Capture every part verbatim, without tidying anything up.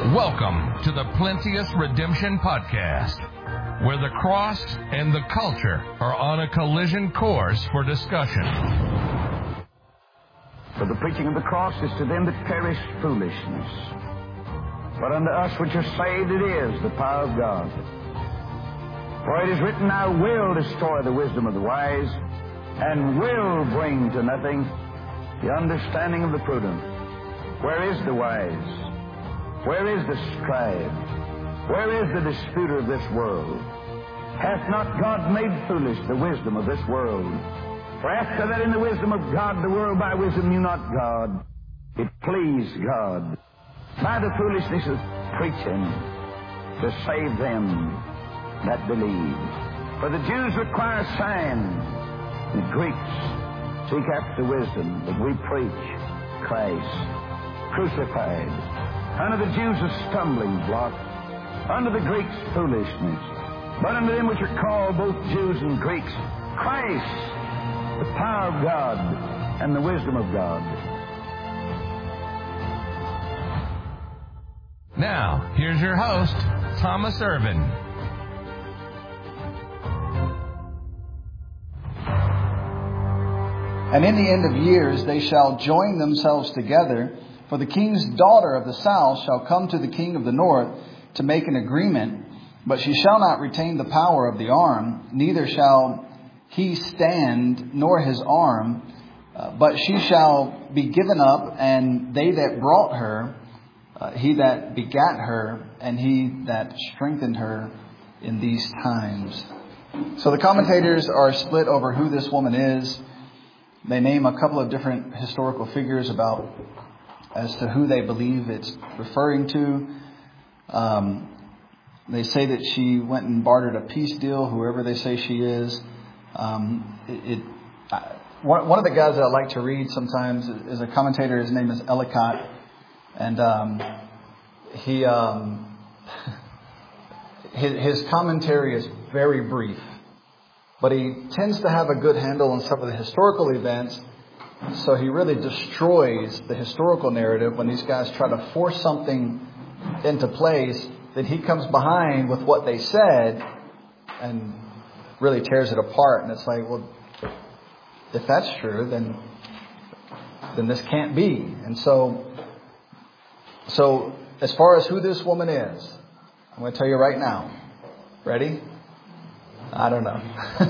Welcome to the Plenteous Redemption Podcast, where the cross and the culture are on a collision course for discussion. For the preaching of the cross is to them that perish foolishness, but unto us which are saved it is the power of God. For it is written, I will destroy the wisdom of the wise, and will bring to nothing the understanding of the prudent. Where is the wise? Where is the scribe? Where is the disputer of this world? Hath not God made foolish the wisdom of this world? For after that in the wisdom of God, the world by wisdom knew not God. It pleased God by the foolishness of preaching to save them that believe. For the Jews require a sign, the Greeks seek after wisdom, but we preach Christ crucified. Unto the Jews a stumbling block, unto the Greeks foolishness, but unto them which are called both Jews and Greeks, Christ, the power of God and the wisdom of God. Now, here's your host, Thomas Irvin. And in the end of years they shall join themselves together, for the king's daughter of the south shall come to the king of the north to make an agreement, but she shall not retain the power of the arm, neither shall he stand nor his arm, uh, but she shall be given up, and they that brought her, uh, he that begat her, and he that strengthened her in these times. So the commentators are split over who this woman is. They name a couple of different historical figures about as to who they believe it's referring to. Um, they say that she went and bartered a peace deal, whoever they say she is. Um, it, it uh, one, one of the guys that I like to read sometimes is a commentator. His name is Ellicott, and um, he um, his, his commentary is very brief, but he tends to have a good handle on some of the historical events. So he really destroys the historical narrative when these guys try to force something into place. Then he comes behind with what they said and really tears it apart. And it's like, well, if that's true, then then this can't be. And so, so as far as who this woman is, I'm going to tell you right now. Ready? I don't know.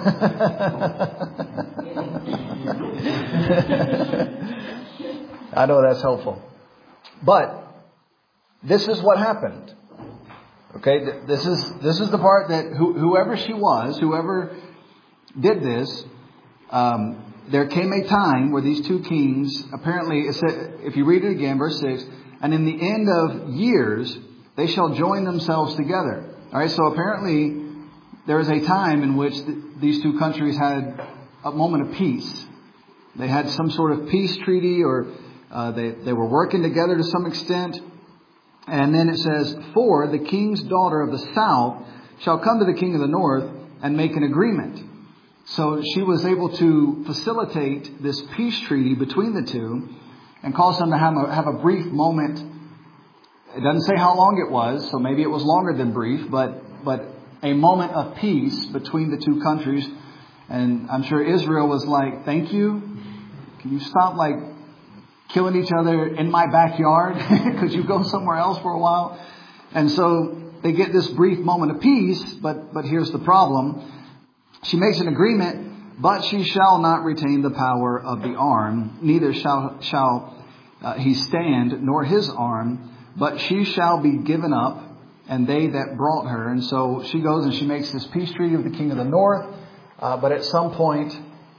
I know that's helpful. But this is what happened. Okay, this is this is the part that who, whoever she was, whoever did this, um, there came a time where these two kings, apparently, if you read it again, verse six, and in the end of years, they shall join themselves together. All right, so apparently there is a time in which th- these two countries had a moment of peace. They had some sort of peace treaty, or uh, they, they were working together to some extent. And then it says, for the king's daughter of the south shall come to the king of the north and make an agreement. So she was able to facilitate this peace treaty between the two and cause them to have a, have a brief moment. It doesn't say how long it was, so maybe it was longer than brief, but but a moment of peace between the two countries. And I'm sure Israel was like, thank you. Can you stop like killing each other in my backyard? Could you go somewhere else for a while? And so they get this brief moment of peace, but but here's the problem. She makes an agreement, but she shall not retain the power of the arm, neither shall shall uh, he stand, nor his arm, but she shall be given up, and they that brought her. And so she goes and she makes this peace treaty with the king of the north. Uh, but at some point,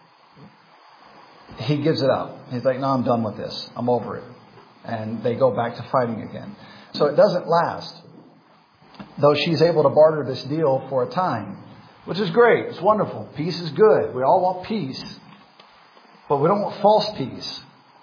he gives it up. He's like, no, I'm done with this. I'm over it. And they go back to fighting again. So it doesn't last. Though she's able to barter this deal for a time, which is great. It's wonderful. Peace is good. We all want peace. But we don't want false peace.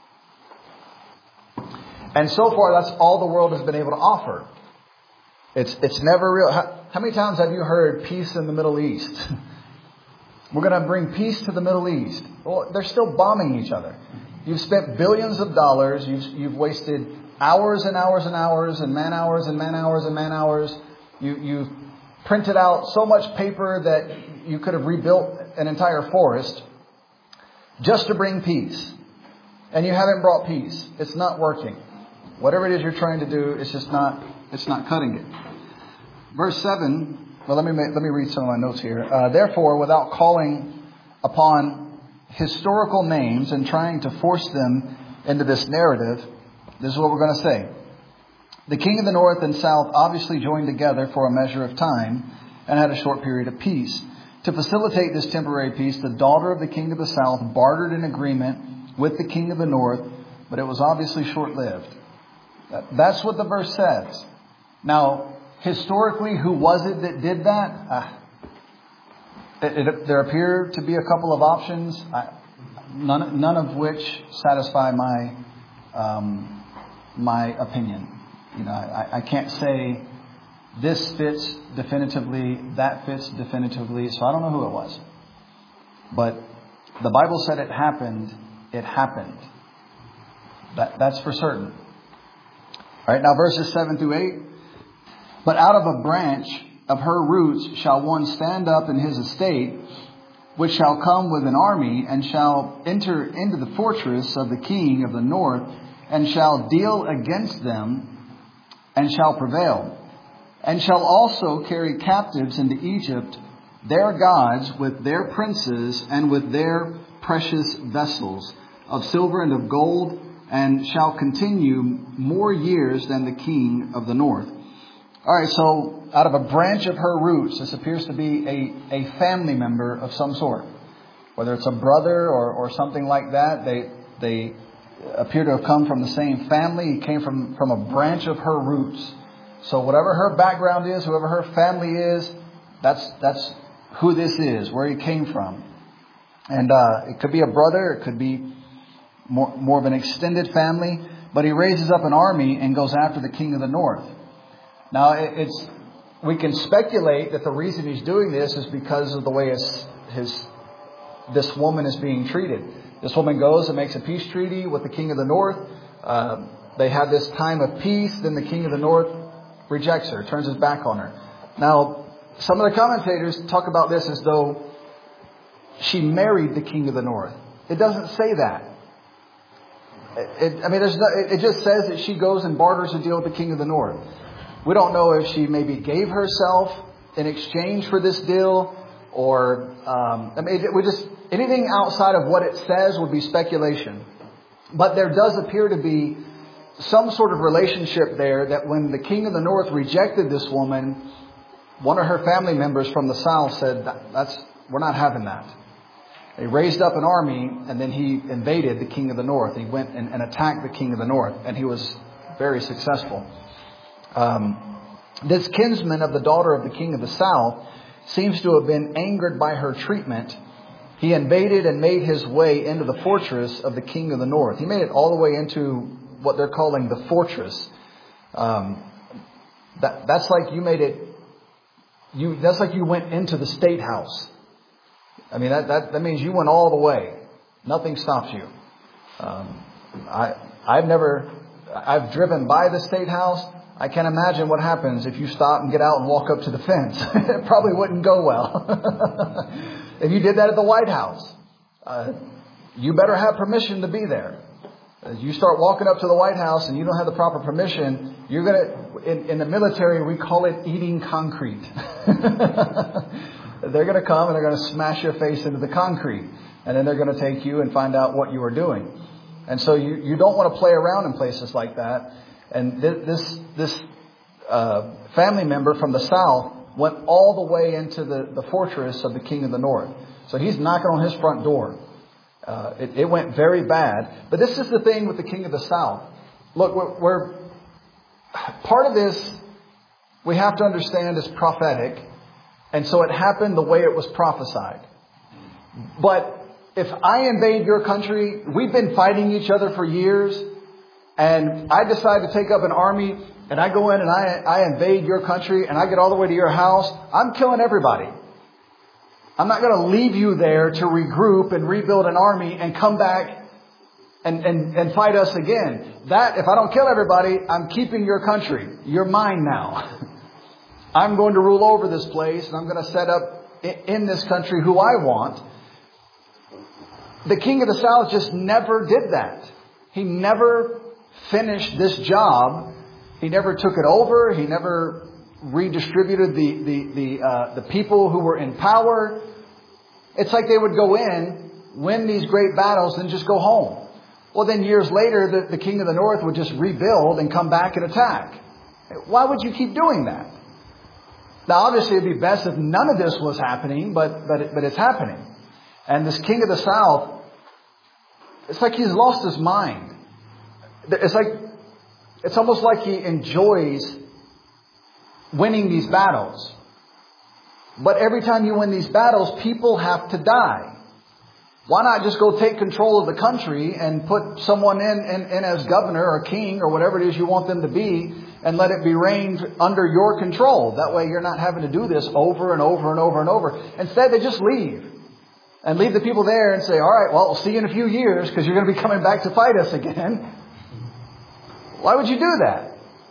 And so far, that's all the world has been able to offer. It's it's never real. How, how many times have you heard peace in the Middle East? We're going to bring peace to the Middle East. Well, they're still bombing each other. You've spent billions of dollars. You've, you've wasted hours and hours and hours and man hours and man hours and man hours. You, you've printed out so much paper that you could have rebuilt an entire forest just to bring peace. And you haven't brought peace. It's not working. Whatever it is you're trying to do, it's just not, it's not cutting it. Verse seven, well, let me make, let me read some of my notes here. Uh, Therefore, without calling upon historical names and trying to force them into this narrative, this is what we're going to say. The king of the north and south obviously joined together for a measure of time and had a short period of peace. To facilitate this temporary peace, the daughter of the king of the south bartered an agreement with the king of the north, but it was obviously short-lived. That's what the verse says. Now, historically, who was it that did that? Uh, it, it, there appear to be a couple of options, I, none, none of which satisfy my um, my opinion. You know, I, I can't say this fits definitively, that fits definitively, so I don't know who it was. But the Bible said it happened. It happened. That, that's for certain. All right, now verses seven through eight. But out of a branch of her roots shall one stand up in his estate, which shall come with an army, and shall enter into the fortress of the king of the north, and shall deal against them, and shall prevail, and shall also carry captives into Egypt their gods with their princes and with their precious vessels of silver and of gold, and shall continue more years than the king of the north. All right, so out of a branch of her roots, this appears to be a, a family member of some sort. Whether it's a brother or, or something like that, they they appear to have come from the same family. He came from, from a branch of her roots. So whatever her background is, whoever her family is, that's that's who this is, where he came from. And uh, it could be a brother, it could be more, more of an extended family, but he raises up an army and goes after the king of the north. Now, it's we can speculate that the reason he's doing this is because of the way his, his this woman is being treated. This woman goes and makes a peace treaty with the king of the north. Uh, they have this time of peace. Then the king of the north rejects her, turns his back on her. Now, some of the commentators talk about this as though she married the king of the north. It doesn't say that. It, I mean, there's no, it just says that she goes and barters a deal with the king of the north. We don't know if she maybe gave herself in exchange for this deal, or um, I mean, we just anything outside of what it says would be speculation. But there does appear to be some sort of relationship there, that when the king of the north rejected this woman, one of her family members from the south said, "That's we're not having that." He raised up an army, and then he invaded the king of the north. He went and, and attacked the king of the north, and he was very successful. Um, this kinsman of the daughter of the king of the south seems to have been angered by her treatment. He invaded and made his way into the fortress of the king of the north. He made it all the way into what they're calling the fortress. Um, that, that's like you made it. You that's like you went into the state house. I mean, that, that, that means you went all the way. Nothing stops you. Um, I, I've never, I've driven by the State House. I can't imagine what happens if you stop and get out and walk up to the fence. It probably wouldn't go well. If you did that at the White House, uh, you better have permission to be there. As you start walking up to the White House and you don't have the proper permission, you're going to, in, in the military, we call it eating concrete. They're going to come and they're going to smash your face into the concrete. And then they're going to take you and find out what you were doing. And so you, you don't want to play around in places like that. And th- this this uh, family member from the south went all the way into the, the fortress of the king of the north. So he's knocking on his front door. Uh, it, it went very bad. But this is the thing with the king of the south. Look, we're, we're part of this we have to understand is prophetic. And so it happened the way it was prophesied. But if I invade your country, we've been fighting each other for years, and I decide to take up an army, and I go in and I, I invade your country, and I get all the way to your house, I'm killing everybody. I'm not going to leave you there to regroup and rebuild an army and come back and, and, and fight us again. That, if I don't kill everybody, I'm keeping your country. You're mine now. I'm going to rule over this place, and I'm going to set up in this country who I want. The king of the south just never did that. He never finished this job. He never took it over. He never redistributed the the the, uh, the people who were in power. It's like they would go in, win these great battles, and just go home. Well, then years later, the, the king of the north would just rebuild and come back and attack. Why would you keep doing that? Now, obviously, it'd be best if none of this was happening, but but it, but it's happening. And this king of the south, it's like he's lost his mind. It's like it's almost like he enjoys winning these battles. But every time you win these battles, people have to die. Why not just go take control of the country and put someone in, in, in as governor or king or whatever it is you want them to be, and let it be reigned under your control? That way you're not having to do this over and over and over and over. Instead, they just leave. And leave the people there and say, all right, well, we'll see you in a few years because you're going to be coming back to fight us again. Why would you do that?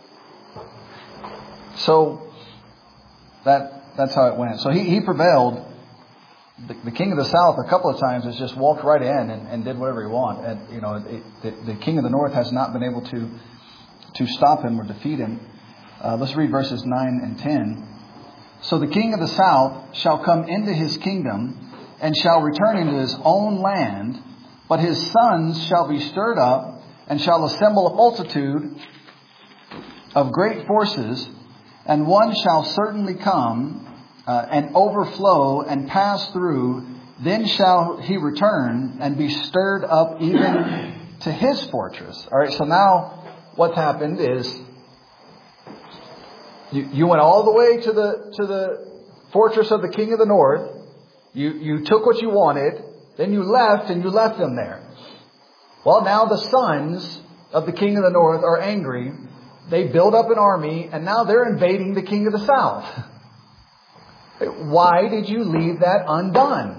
So that that's how it went. So he, he prevailed. The, the king of the south a couple of times has just walked right in and, and did whatever he wanted. And you know, it, the, the king of the north has not been able to to stop him or defeat him. Uh, let's read verses nine and ten. So the king of the south shall come into his kingdom and shall return into his own land, but his sons shall be stirred up and shall assemble a multitude of great forces, and one shall certainly come uh, and overflow and pass through. Then shall he return and be stirred up even to his fortress. All right, so now what's happened is you, you went all the way to the to the fortress of the king of the north. You you took what you wanted, then you left and you left them there. Well, now the sons of the king of the north are angry. They build up an army, and now they're invading the king of the south. Why did you leave that undone?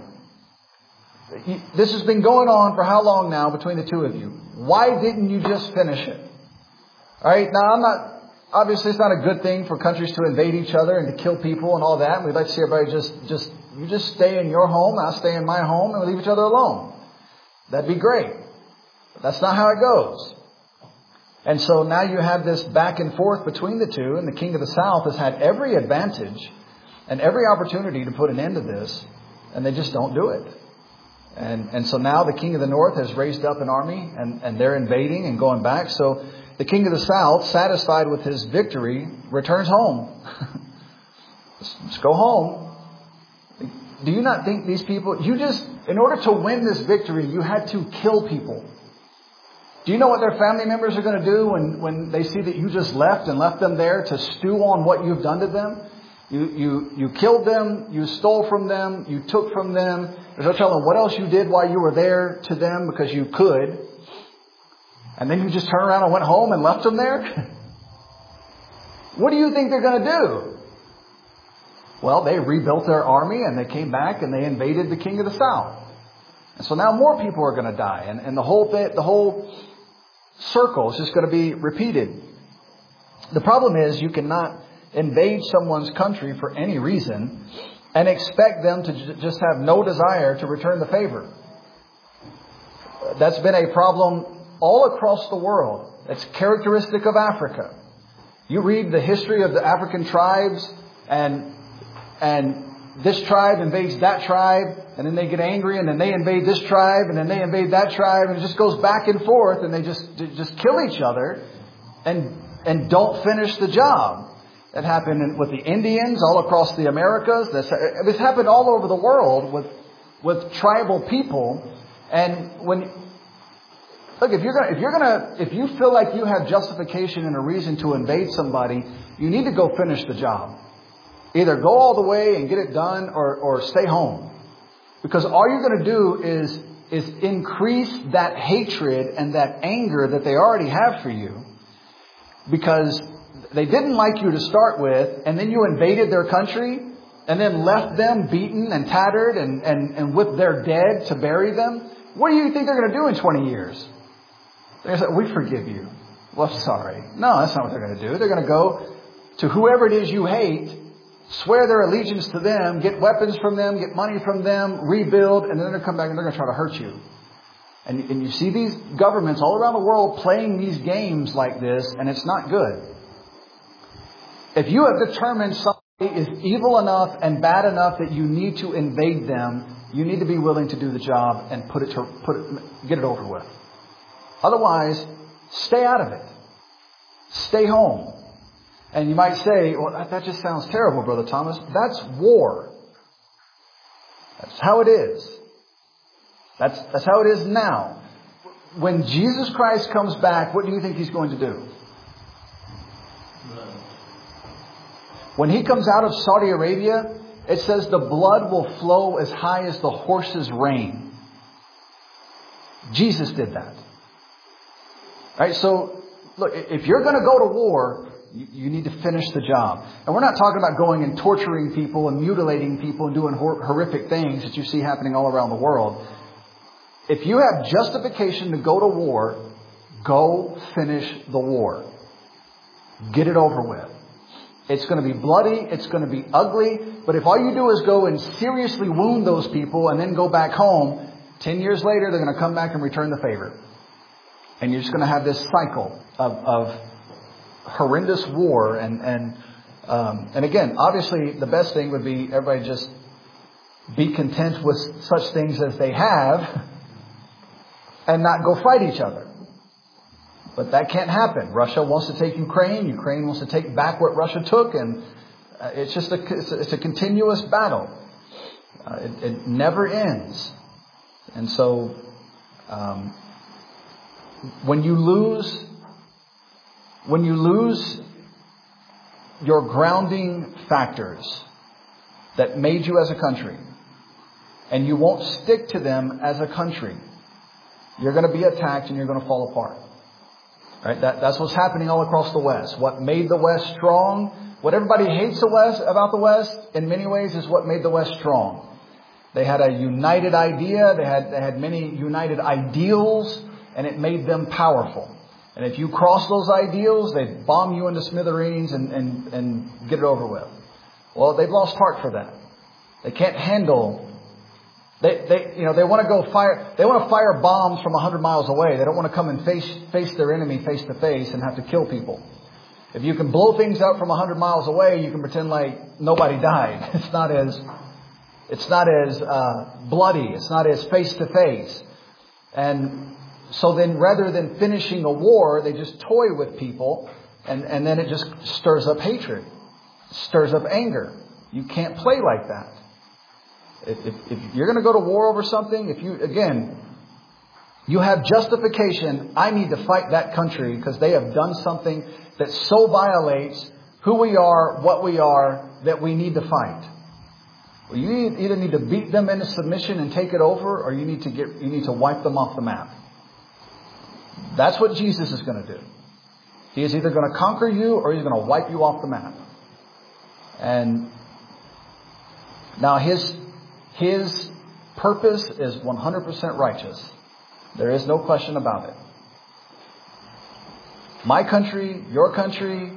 This has been going on for how long now between the two of you? Why didn't you just finish it? All right, now I'm not, obviously it's not a good thing for countries to invade each other and to kill people and all that. We'd like to see everybody just, just, you just stay in your home, I'll stay in my home, and we'll leave each other alone. That'd be great. But that's not how it goes. And so now you have this back and forth between the two, and the king of the south has had every advantage and every opportunity to put an end to this, and they just don't do it. And and so now the king of the north has raised up an army, and, and they're invading and going back. So the king of the south, satisfied with his victory, returns home. let's, let's go home. Do you not think these people, you just, in order to win this victory, you had to kill people. Do you know what their family members are going to do when, when they see that you just left and left them there to stew on what you've done to them? You, you, you killed them, you stole from them, you took from them. There's no telling what else you did while you were there to them because you could. And then you just turned around and went home and left them there? What do you think they're going to do? Well, they rebuilt their army and they came back and they invaded the king of the south. And so now more people are going to die. And, and the whole bit, the whole circle is just going to be repeated. The problem is you cannot invade someone's country for any reason and expect them to j- just have no desire to return the favor. That's been a problem all across the world. It's characteristic of Africa. You read the history of the African tribes, and and this tribe invades that tribe, and then they get angry, and then they invade this tribe, and then they invade that tribe, and it just goes back and forth, and they just just kill each other and and don't finish the job. That happened with the Indians all across the Americas. That's, it's happened all over the world with with tribal people. And when look, if you're gonna if you're gonna if you feel like you have justification and a reason to invade somebody, you need to go finish the job. Either go all the way and get it done, or or stay home, because all you're going to do is is increase that hatred and that anger that they already have for you, because they didn't like you to start with, and then you invaded their country and then left them beaten and tattered and, and, and with their dead to bury them. What do you think they're going to do in twenty years? They're going to say, we forgive you. Well, sorry. No, that's not what they're going to do. They're going to go to whoever it is you hate, swear their allegiance to them, get weapons from them, get money from them, rebuild, and then they're going to come back and they're going to try to hurt you. And, and you see these governments all around the world playing these games like this, and it's not good. If you have determined somebody is evil enough and bad enough that you need to invade them, you need to be willing to do the job and put it to put it, get it over with. Otherwise, stay out of it. Stay home. And you might say, well, that, that just sounds terrible, Brother Thomas. That's war. That's how it is. That's, that's how it is now. When Jesus Christ comes back, what do you think He's going to do? When He comes out of Saudi Arabia, it says the blood will flow as high as the horse's rein. Jesus did that. Right? So, look, if you're going to go to war, you need to finish the job. And we're not talking about going and torturing people and mutilating people and doing hor- horrific things that you see happening all around the world. If you have justification to go to war, go finish the war. Get it over with. It's going to be bloody. It's going to be ugly. But if all you do is go and seriously wound those people and then go back home, ten years later they're going to come back and return the favor. And you're just going to have this cycle of, of horrendous war. And and um, and again, obviously the best thing would be everybody just be content with such things as they have and not go fight each other. But that can't happen. Russia wants to take Ukraine. Ukraine wants to take back what Russia took. And uh, it's just a, it's a, it's a continuous battle. Uh, it, it never ends. And so um, when you lose, when you lose your grounding factors that made you as a country, and you won't stick to them as a country, you're going to be attacked and you're going to fall apart. Right? That, that's what's happening all across the West. What made the West strong, what everybody hates the West about the West, in many ways is what made the West strong. They had a united idea. They had, they had many united ideals, and it made them powerful. And if you cross those ideals, they bomb you into smithereens and, and, and get it over with. Well, they've lost heart for that. They can't handle. They, they, you know, they want to go fire. They want to fire bombs from a hundred miles away. They don't want to come and face face their enemy face to face and have to kill people. If you can blow things up from a hundred miles away, you can pretend like nobody died. It's not as, it's not as uh, bloody. It's not as face to face. And so then, rather than finishing a war, they just toy with people, and and then it just stirs up hatred, stirs up anger. You can't play like that. If, if, if you're going to go to war over something, if you, again, you have justification, I need to fight that country because they have done something that so violates who we are, what we are, that we need to fight. Well, you either need to beat them into submission and take it over, or you need to get, you need to wipe them off the map. That's what Jesus is going to do. He is either going to conquer you or He's going to wipe you off the map. And now His His purpose is one hundred percent righteous. There is no question about it. My country, your country,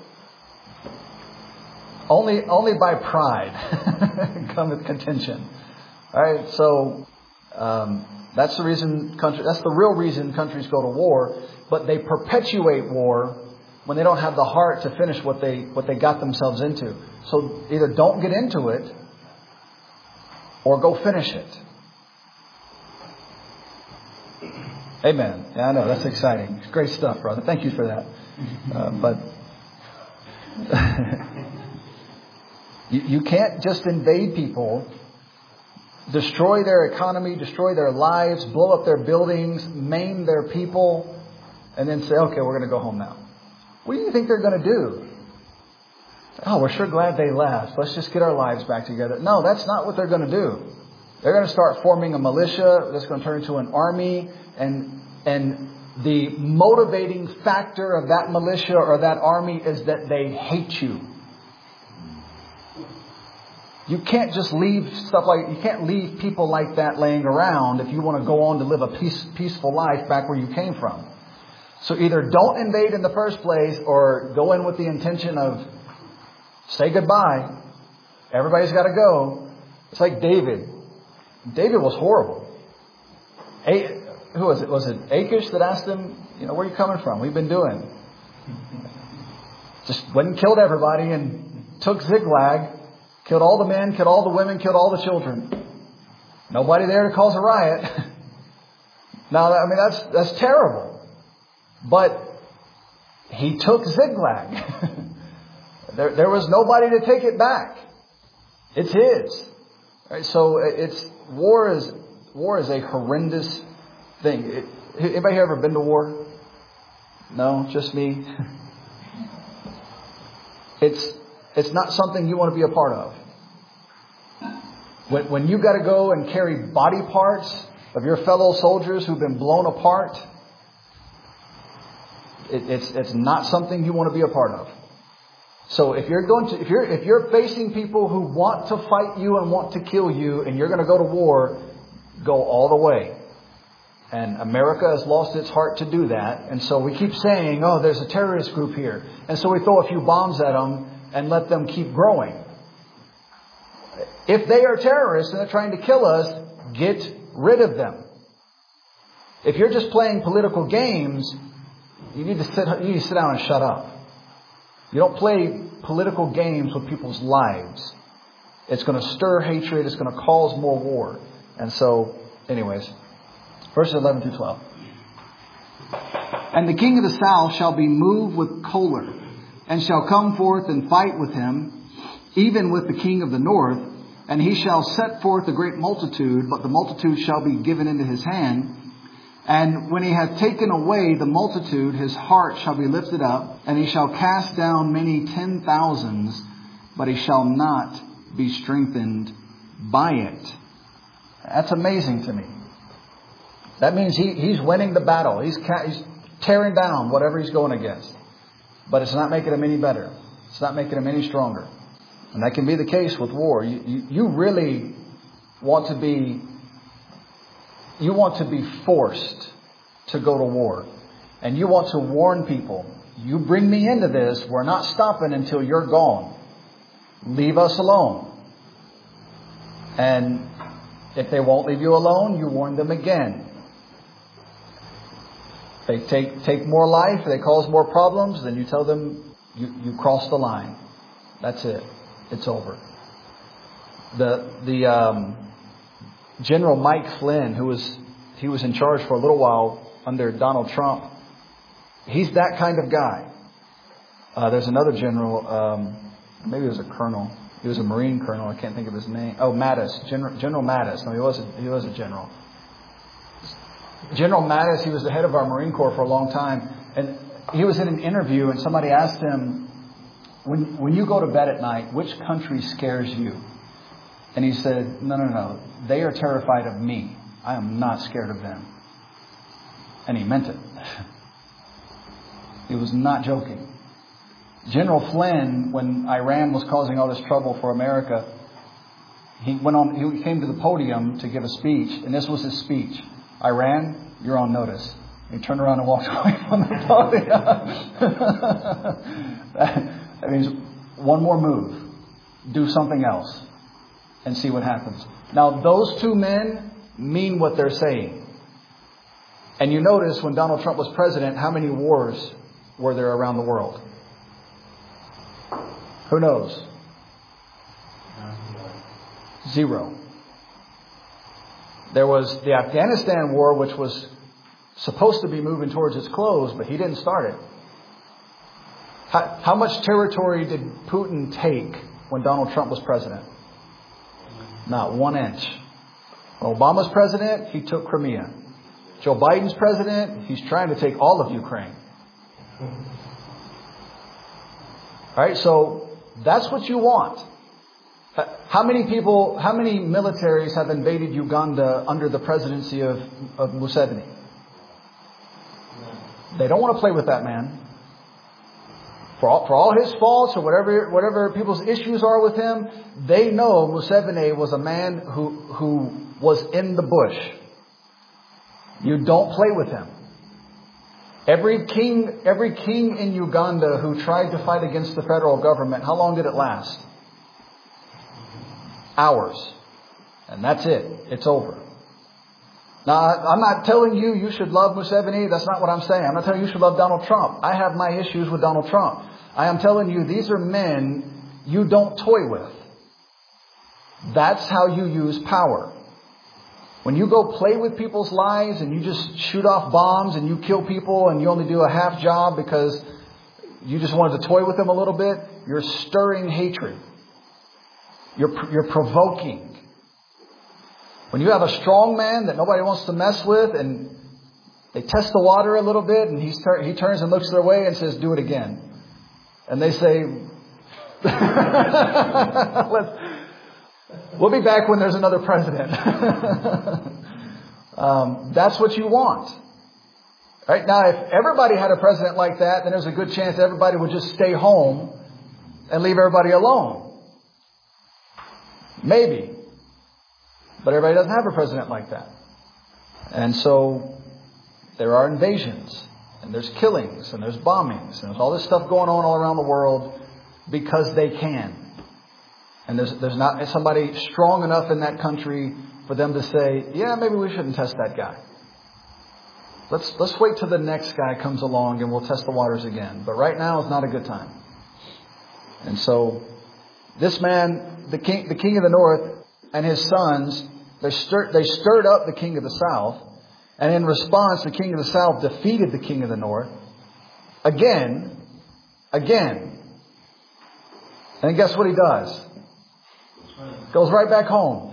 only only by pride cometh contention. All right, so um, that's the reason country. That's the real reason countries go to war. But they perpetuate war when they don't have the heart to finish what they what they got themselves into. So either don't get into it, or go finish it. Amen. Yeah, I know. That's exciting. It's great stuff, brother. Thank you for that. Uh, but you, you can't just invade people, destroy their economy, destroy their lives, blow up their buildings, maim their people, and then say, okay, we're going to go home now. What do you think they're going to do? Oh, we're sure glad they left. Let's just get our lives back together. No, that's not what they're going to do. They're going to start forming a militia that's going to turn into an army. And and the motivating factor of that militia or that army is that they hate you. You can't just leave stuff like, you can't leave people like that laying around if you want to go on to live a peace, peaceful life back where you came from. So either don't invade in the first place or go in with the intention of say goodbye. Everybody's got to go. It's like David. David was horrible. A- who was it? Was it Achish that asked him, you know, where are you coming from? What have you been doing? Just went and killed everybody and took Ziklag, killed all the men, killed all the women, killed all the children. Nobody there to cause a riot. Now, I mean, that's that's terrible. But he took Ziklag. there, there was nobody to take it back. It's his. Right? So it's war is war is a horrendous thing. It, anybody here ever been to war? No, just me. It's it's not something you want to be a part of. When when you got to go and carry body parts of your fellow soldiers who've been blown apart, it, it's it's not something you want to be a part of. So if you're going to if you're if you're facing people who want to fight you and want to kill you, and you're going to go to war, go all the way. And America has lost its heart to do that. And so we keep saying, oh, there's a terrorist group here. And so we throw a few bombs at them and let them keep growing. If they are terrorists and they're trying to kill us, get rid of them. If you're just playing political games, you need to sit, you need to sit down and shut up. You don't play political games with people's lives. It's going to stir hatred. It's going to cause more war. And so, anyways, verses eleven through twelve. And the king of the south shall be moved with choler, and shall come forth and fight with him, even with the king of the north. And he shall set forth a great multitude, but the multitude shall be given into his hand. And when he hath taken away the multitude, his heart shall be lifted up, and he shall cast down many ten thousands, but he shall not be strengthened by it. That's amazing to me. That means he, he's winning the battle. He's, ca- he's tearing down whatever he's going against. But it's not making him any better. It's not making him any stronger. And that can be the case with war. You, you, you really want to be, you want to be forced to go to war. And you want to warn people, you bring me into this, we're not stopping until you're gone. Leave us alone. And if they won't leave you alone, you warn them again. They take take more life, they cause more problems, then you tell them you, you crossed the line. That's it. It's over. The the um, General Mike Flynn, who was he was in charge for a little while under Donald Trump, he's that kind of guy. Uh, there's another general, um, maybe he was a colonel. He was a Marine colonel. I can't think of his name. Oh, Mattis, General General Mattis. No, he was a, he was a general. General Mattis, he was the head of our Marine Corps for a long time. And he was in an interview and somebody asked him, when, when you go to bed at night, which country scares you? And he said, no, no, no. They are terrified of me. I am not scared of them. And he meant it. He was not joking. General Flynn, when Iran was causing all this trouble for America, he went on, he came to the podium to give a speech, and this was his speech. Iran, you're on notice. He turned around and walked away from the podium. That means one more move. Do something else and see what happens. Now, those two men mean what they're saying. And you notice when Donald Trump was president, how many wars were there around the world? Who knows? Zero. There was the Afghanistan war, which was supposed to be moving towards its close, but he didn't start it. How, how much territory did Putin take when Donald Trump was president? Not one inch. When Obama's president, he took Crimea. Joe Biden's president, he's trying to take all of Ukraine. All right, so that's what you want. How many people, how many militaries have invaded Uganda under the presidency of, of Museveni? They don't want to play with that man. For all, for all his faults or whatever whatever people's issues are with him, they know Museveni was a man who who was in the bush. You don't play with him. Every king, every king in Uganda who tried to fight against the federal government, how long did it last? Hours. And that's it. It's over. Now, I'm not telling you you should love Museveni. That's not what I'm saying. I'm not telling you you should love Donald Trump. I have my issues with Donald Trump. I am telling you these are men you don't toy with. That's how you use power. When you go play with people's lives and you just shoot off bombs and you kill people and you only do a half job because you just wanted to toy with them a little bit, you're stirring hatred. You're, you're provoking. When you have a strong man that nobody wants to mess with and they test the water a little bit and he's, he turns and looks their way and says, do it again. And they say, let's, we'll be back when there's another president. um, that's what you want. Right now, if everybody had a president like that, then there's a good chance everybody would just stay home and leave everybody alone. Maybe. But everybody doesn't have a president like that. And so there are invasions and there's killings and there's bombings and there's all this stuff going on all around the world because they can. And there's there's not somebody strong enough in that country for them to say, yeah, maybe we shouldn't test that guy. Let's let's wait till the next guy comes along and we'll test the waters again. But right now is not a good time. And so this man, the king, the king of the north, and his sons, they stirred, they stirred up the king of the south. And in response, the king of the south defeated the king of the north. Again. Again. And guess what he does? Goes right back home.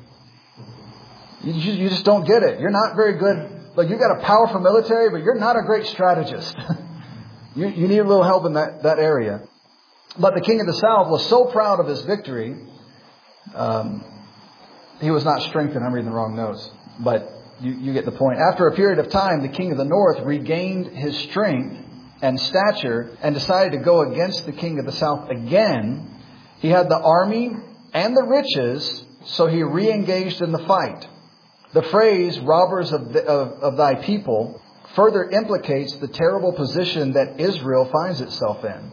You, you just don't get it. You're not very good. Look, you've got a powerful military, but you're not a great strategist. you, you need a little help in that, that area. But the king of the south was so proud of his victory. Um, he was not strengthened. I'm reading the wrong notes. But you, you get the point. After a period of time, the king of the north regained his strength and stature and decided to go against the king of the south again. He had the army and the riches, so he re-engaged in the fight. The phrase, robbers of, the, of, of thy people, further implicates the terrible position that Israel finds itself in.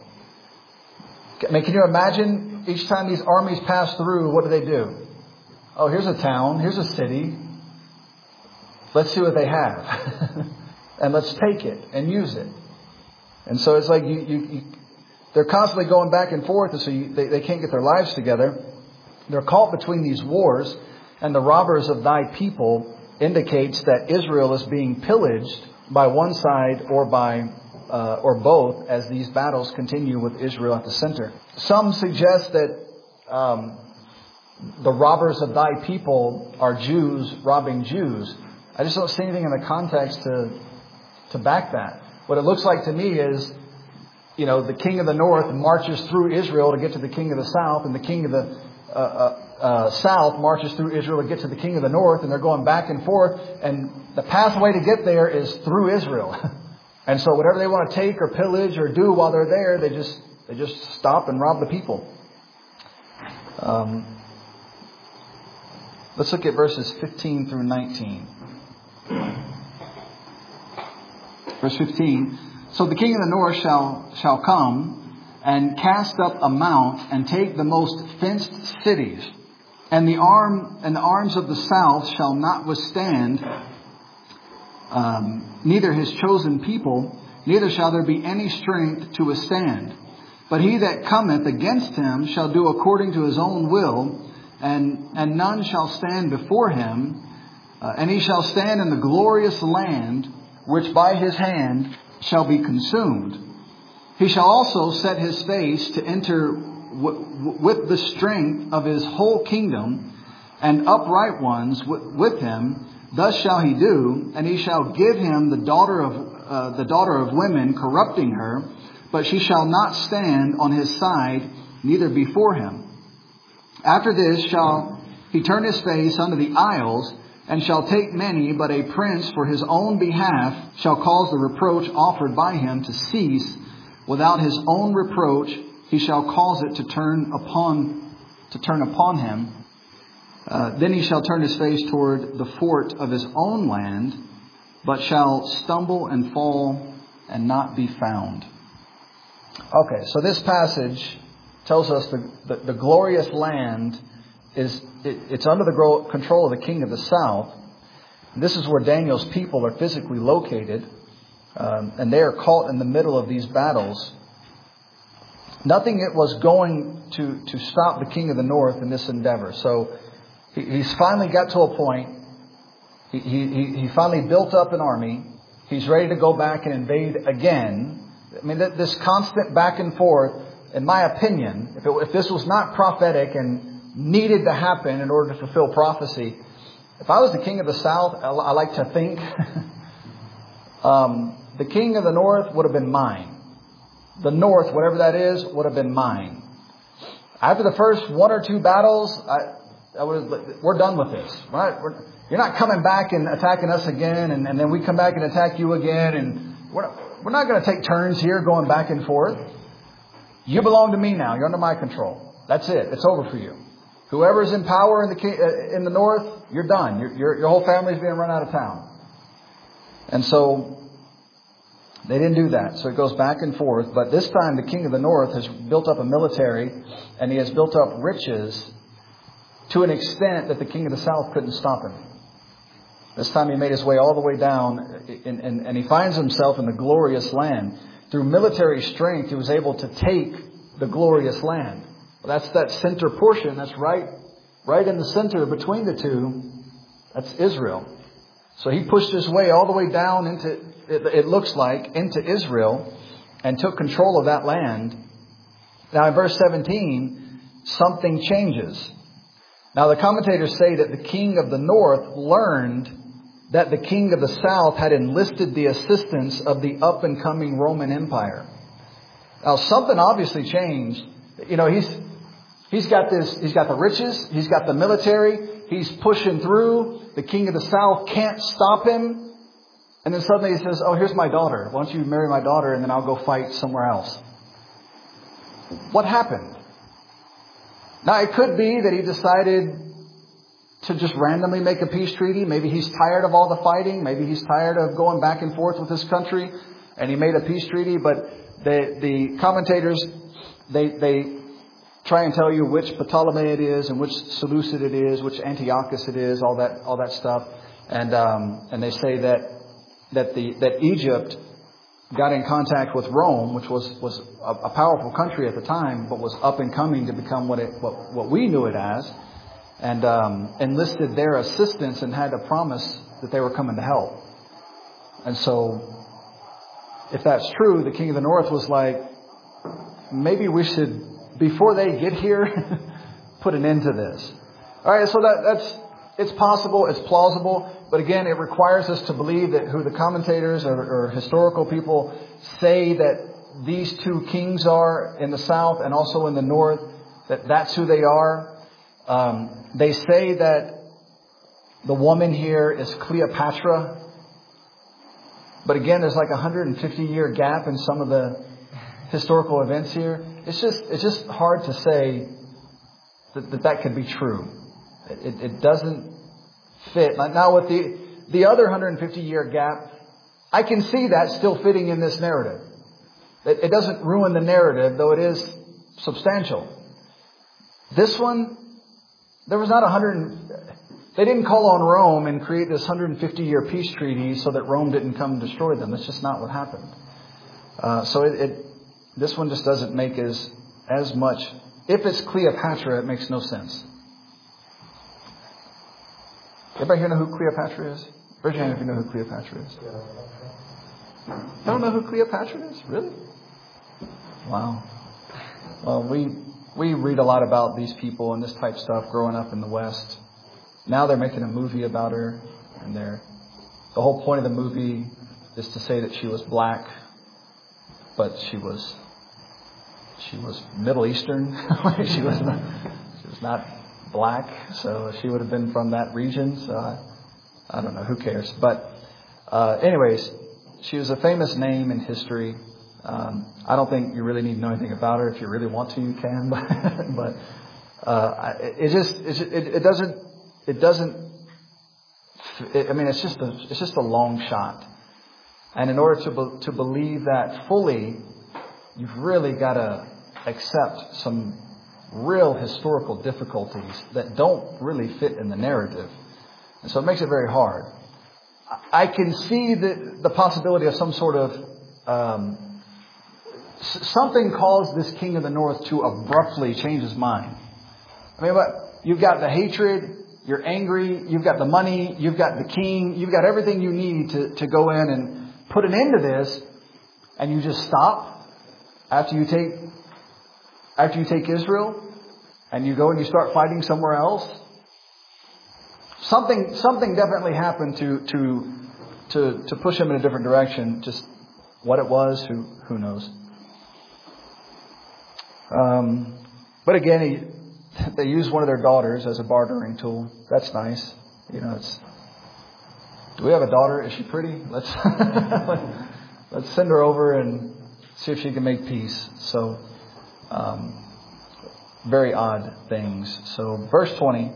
I mean, can you imagine each time these armies pass through, what do they do? Oh, here's a town, here's a city. Let's see what they have. And let's take it and use it. And so it's like you, you, you they're constantly going back and forth, and so you, they, they can't get their lives together. They're caught between these wars, and the robbers of thy people indicates that Israel is being pillaged by one side or by uh, or both as these battles continue with Israel at the center. Some suggest that um, the robbers of thy people are Jews robbing Jews. I just don't see anything in the context to to back that. What it looks like to me is, you know, the king of the north marches through Israel to get to the king of the south, and the king of the uh, uh, uh, south marches through Israel to get to the king of the north, and they're going back and forth, and the pathway to get there is through Israel. And so whatever they want to take or pillage or do while they're there, they just they just stop and rob the people. Um, let's look at verses fifteen through nineteen. Verse fifteen. So the king of the north shall shall come and cast up a mount and take the most fenced cities, and the arm and the arms of the south shall not withstand um, neither his chosen people, neither shall there be any strength to withstand. But he that cometh against him shall do according to his own will, and and none shall stand before him, uh, and he shall stand in the glorious land which by his hand shall be consumed. He shall also set his face to enter w- with the strength of his whole kingdom, and upright ones w- with him. Thus shall he do, and he shall give him the daughter of uh, the daughter of women, corrupting her, but she shall not stand on his side, neither before him. After this shall he turn his face unto the isles, and shall take many, but a prince for his own behalf shall cause the reproach offered by him to cease. Without his own reproach, he shall cause it to turn upon to turn upon him. Uh, then he shall turn his face toward the fort of his own land, but shall stumble and fall and not be found. Okay, so this passage tells us the, the, the glorious land is it, it's under the gro- control of the king of the south. This is where Daniel's people are physically located, um, and they are caught in the middle of these battles. Nothing was going to, to stop the king of the north in this endeavor. So he, he's finally got to a point. He, he, he finally built up an army. He's ready to go back and invade again. I mean, this constant back and forth, in my opinion, if, it, if this was not prophetic and needed to happen in order to fulfill prophecy, if I was the king of the south, I, I like to think, um, the king of the north would have been mine. The north, whatever that is, would have been mine. After the first one or two battles, I, I was, we're done with this. We're not, we're, you're not coming back and attacking us again, and, and then we come back and attack you again, and we're not, we're not going to take turns here going back and forth. You belong to me now. You're under my control. That's it. It's over for you. Whoever's in power in the in the north, you're done. Your your, your whole family's being run out of town. And so they didn't do that. So it goes back and forth. But this time the king of the north has built up a military, and he has built up riches to an extent that the king of the south couldn't stop him. This time he made his way all the way down, and, and, and he finds himself in the glorious land. Through military strength, he was able to take the glorious land. That's that center portion. That's right, right in the center between the two. That's Israel. So he pushed his way all the way down into, it, it looks like, into Israel, and took control of that land. Now in verse seventeen, something changes. Now the commentators say that the king of the north learned that the king of the south had enlisted the assistance of the up and coming Roman Empire. Now something obviously changed. You know, he's he's got this, he's got the riches, he's got the military, he's pushing through. The king of the south can't stop him. And then suddenly he says, "Oh, here's my daughter. Why don't you marry my daughter and then I'll go fight somewhere else." What happened? Now it could be that he decided to just randomly make a peace treaty. Maybe he's tired of all the fighting. Maybe he's tired of going back and forth with his country, and he made a peace treaty. But the the commentators, they they try and tell you which Ptolemy it is, and which Seleucid it is, which Antiochus it is, all that all that stuff, and um, and they say that that the that Egypt got in contact with Rome, which was was a, a powerful country at the time, but was up and coming to become what it what what we knew it as. And um, enlisted their assistance and had a promise that they were coming to help. And so, if that's true, the king of the north was like, maybe we should, before they get here, put an end to this. All right, so that, that's it's possible, it's plausible, but again, it requires us to believe that who the commentators or, or historical people say that these two kings are in the south and also in the north, that that's who they are. Um, they say that the woman here is Cleopatra. But again, there's like a one hundred fifty year gap in some of the historical events here. It's just it's just hard to say that that, that could be true. It, it doesn't fit. Now with the, the other one hundred fifty year gap, I can see that still fitting in this narrative. It, it doesn't ruin the narrative, though it is substantial. This one, there was not a hundred. They didn't call on Rome and create this one hundred fifty year peace treaty so that Rome didn't come and destroy them. That's just not what happened. Uh, so it, it, this one just doesn't make as as much. If it's Cleopatra, it makes no sense. Everybody here know who Cleopatra is? Raise your hand if you know who Cleopatra is. You don't know who Cleopatra is? Really? Wow. Well, we we read a lot about these people and this type stuff growing up in the West. Now they're making a movie about her, and they're the whole point of the movie is to say that she was black, but she was she was Middle Eastern. she was not, she was not black, so she would have been from that region. So I, I don't know. Who cares? But uh, anyways, she was a famous name in history. Um, I don't think you really need to know anything about her. If you really want to, you can. But, but uh, it, it just it, it doesn't it doesn't. It, I mean, it's just a it's just a long shot. And in order to be, to believe that fully, you've really got to accept some real historical difficulties that don't really fit in the narrative. And so it makes it very hard. I can see the, the possibility of some sort of um, something caused this king of the north to abruptly change his mind. I mean, but you've got the hatred, you're angry, you've got the money, you've got the king, you've got everything you need to, to go in and put an end to this, and you just stop after you take after you take Israel, and you go and you start fighting somewhere else. Something something definitely happened to to to to push him in a different direction. Just what it was, who who knows. Um, but again, he, they use one of their daughters as a bartering tool. That's nice. You know, it's. Do we have a daughter? Is she pretty? Let's let's send her over and see if she can make peace. So, um, very odd things. So, verse twenty.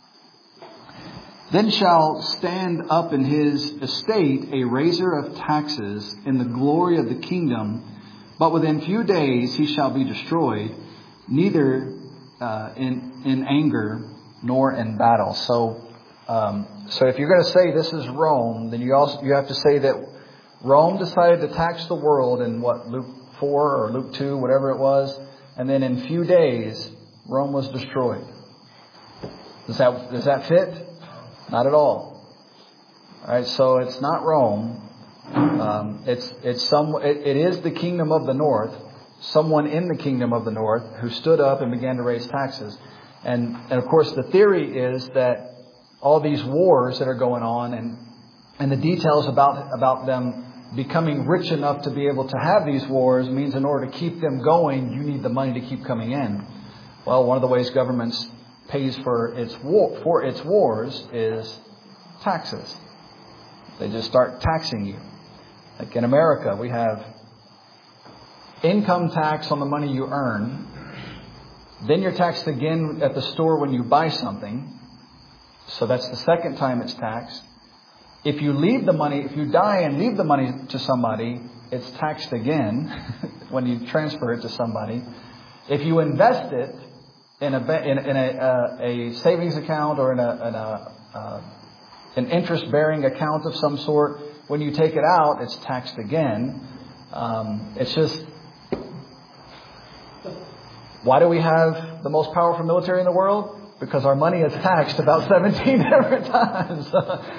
Then shall stand up in his estate a raiser of taxes in the glory of the kingdom, but within few days he shall be destroyed, neither uh, in in anger nor in battle. So, um, so if you're going to say this is Rome, then you also you have to say that Rome decided to tax the world in what, Luke four or Luke two, whatever it was, and then in few days Rome was destroyed. Does that does that fit? Not at all. All right, so it's not Rome. Um, it's it's some. It, it is the kingdom of the north. Someone in the kingdom of the north who stood up and began to raise taxes. And and of course, the theory is that all these wars that are going on and and the details about about them becoming rich enough to be able to have these wars means in order to keep them going, you need the money to keep coming in. Well, one of the ways governments pays for its war, for its wars is taxes. They just start taxing you. Like in America, we have income tax on the money you earn. Then you're taxed again at the store when you buy something. So that's the second time it's taxed. If you leave the money, if you die and leave the money to somebody, it's taxed again when you transfer it to somebody. If you invest it in a in, in a, uh, a savings account or in a, in a uh, an interest-bearing account of some sort, when you take it out, it's taxed again. Um, it's just, why do we have the most powerful military in the world? Because our money is taxed about seventeen different times.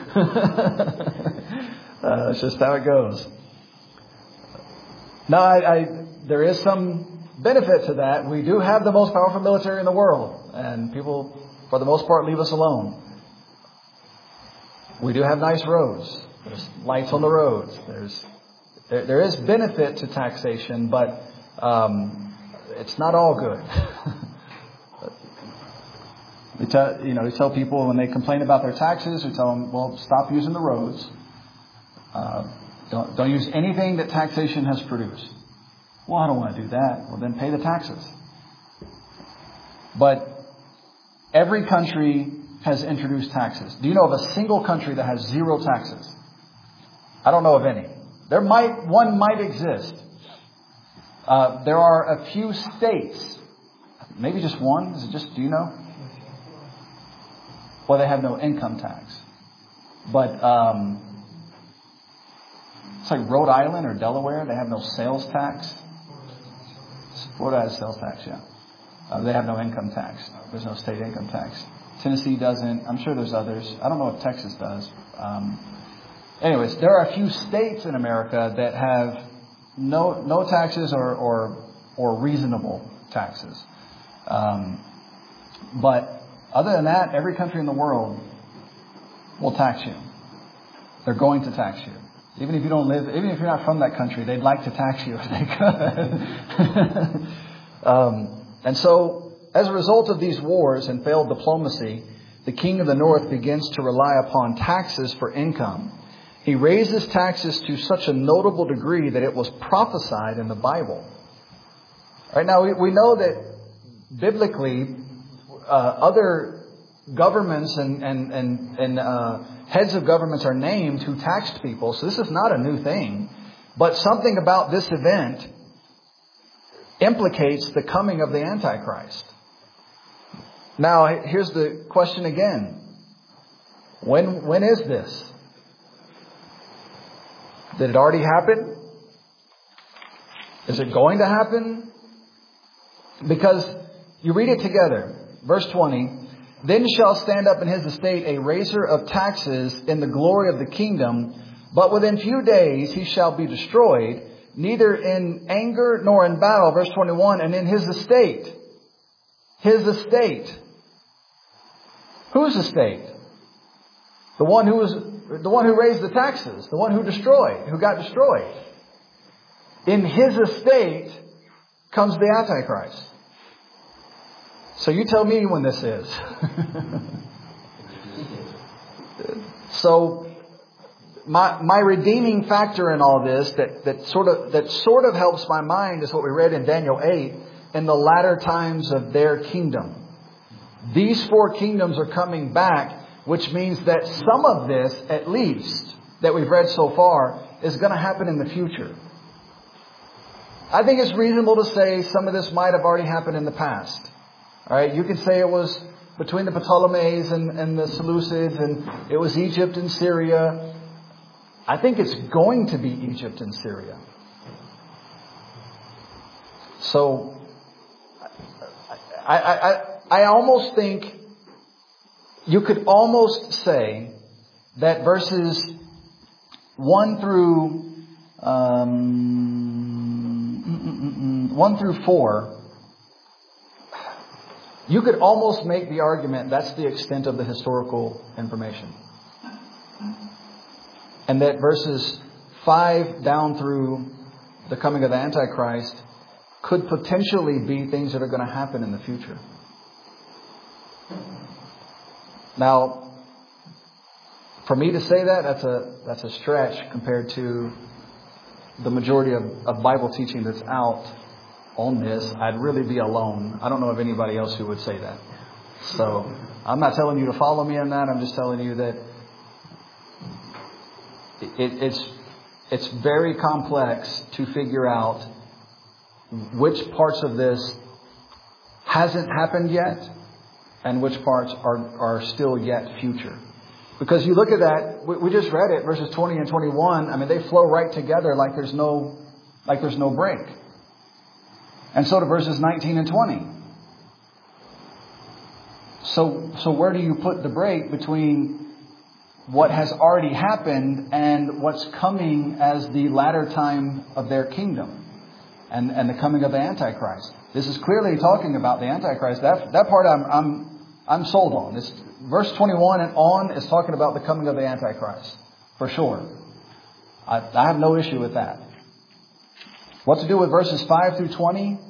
uh, it's just how it goes. Now, I, I, there is some benefit to that. We do have the most powerful military in the world, and people, for the most part, leave us alone. We do have nice roads. There's lights on the roads. There's there, there is benefit to taxation, but um, it's not all good. we tell you know we tell people when they complain about their taxes, we tell them, well, stop using the roads. Uh, don't don't use anything that taxation has produced. Well, I don't want to do that. Well, then pay the taxes. But every country has introduced taxes. Do you know of a single country that has zero taxes? I don't know of any. There might, one might exist. Uh, there are a few states, maybe just one. Is it just, do you know? Well, they have no income tax. But um, it's like Rhode Island or Delaware. They have no sales tax. Florida has sales tax, yeah. Uh, they have no income tax. There's no state income tax. Tennessee doesn't. I'm sure there's others. I don't know if Texas does. Um, anyways, there are a few states in America that have no no taxes or or, or reasonable taxes. Um, but other than that, every country in the world will tax you. They're going to tax you. Even if you don't live, even if you're not from that country, they'd like to tax you if they could. um, and so, as a result of these wars and failed diplomacy, the king of the north begins to rely upon taxes for income. He raises taxes to such a notable degree that it was prophesied in the Bible. Right now, we, we know that biblically, uh, other governments and and and, and uh, heads of governments are named who taxed people. So this is not a new thing. But something about this event implicates the coming of the Antichrist. Now, here's the question again. When, when is this? Did it already happen? Is it going to happen? Because you read it together. Verse twenty. Then shall stand up in his estate a raiser of taxes in the glory of the kingdom, but within few days he shall be destroyed, neither in anger nor in battle. Verse twenty-one. And in his estate. His estate. Whose estate? The one who was, the one who raised the taxes, the one who destroyed, who got destroyed. In his estate comes the Antichrist. So you tell me when this is. So my my redeeming factor in all this that, that sort of that sort of helps my mind is what we read in Daniel eight, in the latter times of their kingdom. These four kingdoms are coming back, which means that some of this, at least, that we've read so far, is going to happen in the future. I think it's reasonable to say some of this might have already happened in the past. All right, you can say it was between the Ptolemies and, and the Seleucids, and it was Egypt and Syria. I think it's going to be Egypt and Syria. So, I, I, I, I almost think you could almost say that verses one through um, one through four. You could almost make the argument that's the extent of the historical information. And that verses five down through the coming of the Antichrist could potentially be things that are going to happen in the future. Now, for me to say that, that's a that's a stretch compared to the majority of, of Bible teaching that's out on this. I'd really be alone. I don't know of anybody else who would say that. So I'm not telling you to follow me on that. I'm just telling you that it, it's it's very complex to figure out which parts of this hasn't happened yet and which parts are, are still yet future. Because you look at that, we, we just read it, verses twenty and twenty-one. I mean, they flow right together like there's no like there's no break. And so do verses nineteen and twenty. So, so where do you put the break between what has already happened and what's coming as the latter time of their kingdom and, and the coming of the Antichrist? This is clearly talking about the Antichrist. That, that part I'm, I'm, I'm sold on. This, verse twenty-one and on is talking about the coming of the Antichrist. For sure. I, I have no issue with that. What to do with verses five through twenty?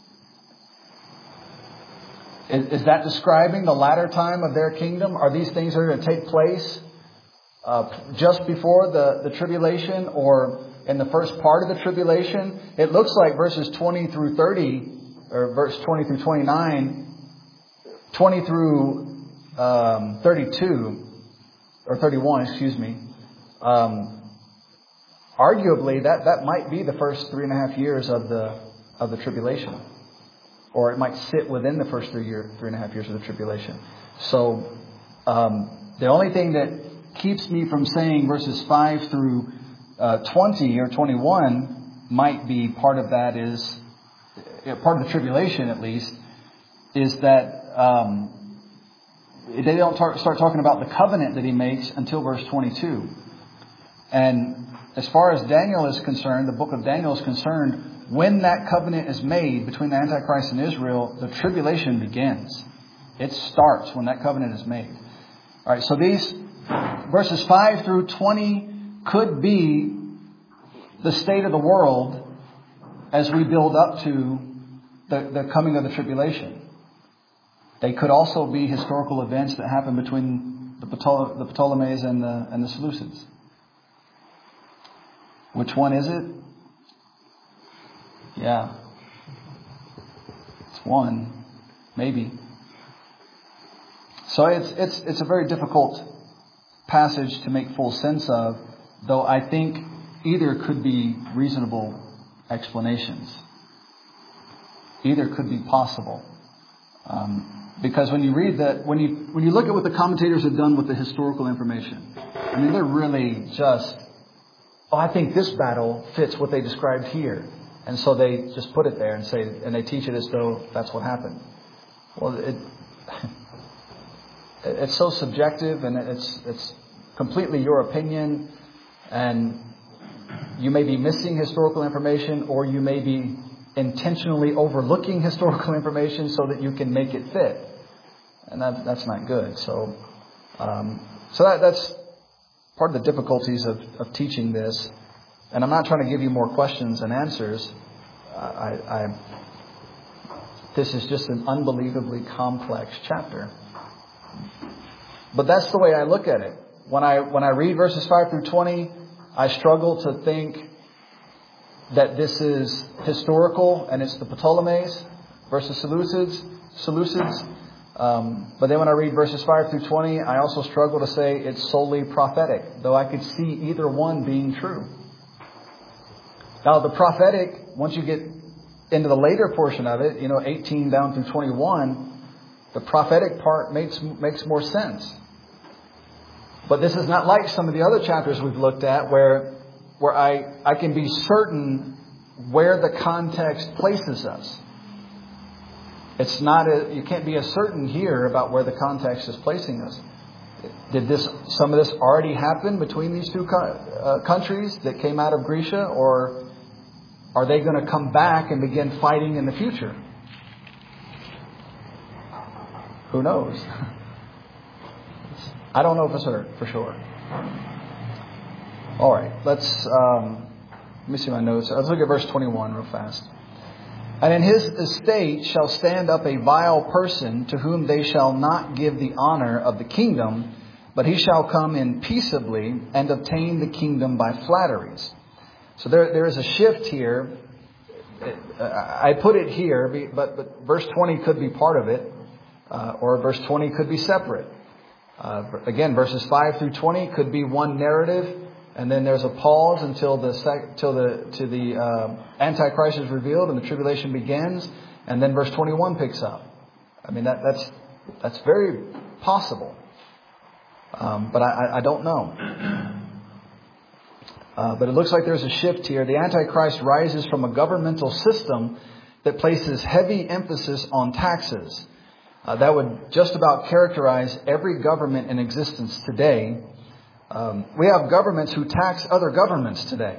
Is, is that describing the latter time of their kingdom? Are these things that are going to take place uh, just before the, the tribulation or in the first part of the tribulation? It looks like verses twenty through thirty, or verse twenty through twenty-nine, twenty through um, thirty-two, or thirty-one, excuse me. Um, arguably, that, that might be the first three and a half years of the of the tribulation. Or it might sit within the first three year, three and a half years of the tribulation. So, um, the only thing that keeps me from saying verses five through uh, twenty or twenty-one might be part of that is, part of the tribulation at least, is that um, they don't tar- start talking about the covenant that he makes until verse twenty-two. And as far as Daniel is concerned, the book of Daniel is concerned, when that covenant is made between the Antichrist and Israel, the tribulation begins. It starts when that covenant is made. All right, so these verses five through twenty could be the state of the world as we build up to the, the coming of the tribulation. They could also be historical events that happen between the, Ptole- the Ptolemies and the, and the Seleucids. Which one is it? Yeah. It's one. Maybe. So it's it's it's a very difficult passage to make full sense of, though I think either could be reasonable explanations. Either could be possible. Um, because when you read that, when you when you look at what the commentators have done with the historical information, I mean, they're really just, oh, I think this battle fits what they described here. And so they just put it there and say, and they teach it as though that's what happened. Well, it it's so subjective, and it's it's completely your opinion, and you may be missing historical information, or you may be intentionally overlooking historical information so that you can make it fit, and that that's not good. So, um, so that that's part of the difficulties of, of teaching this. And I'm not trying to give you more questions and answers. I, I this is just an unbelievably complex chapter. But that's the way I look at it. When I when I read verses five through twenty, I struggle to think that this is historical and it's the Ptolemies versus Seleucids. Seleucids. Um, but then when I read verses five through twenty, I also struggle to say it's solely prophetic, though I could see either one being true. Now, the prophetic, once you get into the later portion of it, you know, eighteen down through twenty-one, the prophetic part makes makes more sense. But this is not like some of the other chapters we've looked at where where I, I can be certain where the context places us. It's not a, you can't be as certain here about where the context is placing us. Did this some of this already happen between these two co- uh, countries that came out of Grecia, or are they going to come back and begin fighting in the future? Who knows? I don't know for sure. For sure. All right, let's um, let me see my notes. Let's look at verse twenty-one real fast. And in his estate shall stand up a vile person, to whom they shall not give the honor of the kingdom, but he shall come in peaceably and obtain the kingdom by flatteries. So there, there is a shift here. I put it here, but, but verse twenty could be part of it, uh, or verse twenty could be separate. Uh, again, verses five through twenty could be one narrative, and then there's a pause until the sec, till the to the uh, Antichrist is revealed and the tribulation begins, and then verse twenty-one picks up. I mean, that, that's that's very possible, um, but I, I don't know. Uh, but it looks like there's a shift here. The Antichrist rises from a governmental system that places heavy emphasis on taxes. Uh, that would just about characterize every government in existence today. Um, we have governments who tax other governments today.